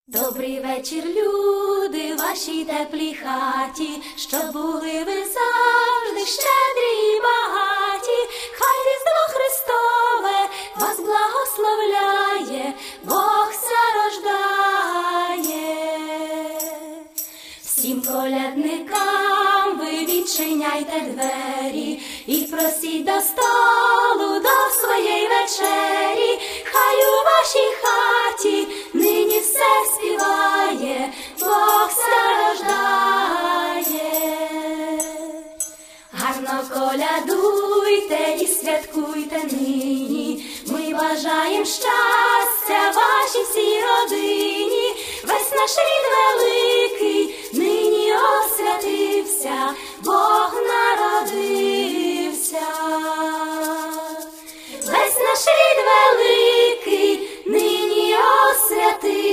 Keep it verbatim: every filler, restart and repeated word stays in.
Добрий вечір, люди, вашій теплій хаті, щоб були ви завжди щедрі і багаті. Хай Різдво Христове вас благословляє, Бог ся рождає. Всім колядникам ви відчиняйте двері і просіть до столу, до своєї вечері. Хай у вашій хаті нині все співає, Бог ся рождає. Гарно колядуйте і святкуйте нині, ми бажаєм щастя вашій всій родині. Весь наш рід великий нині освятився, Бог народився. Весь наш рід великий нині освятився,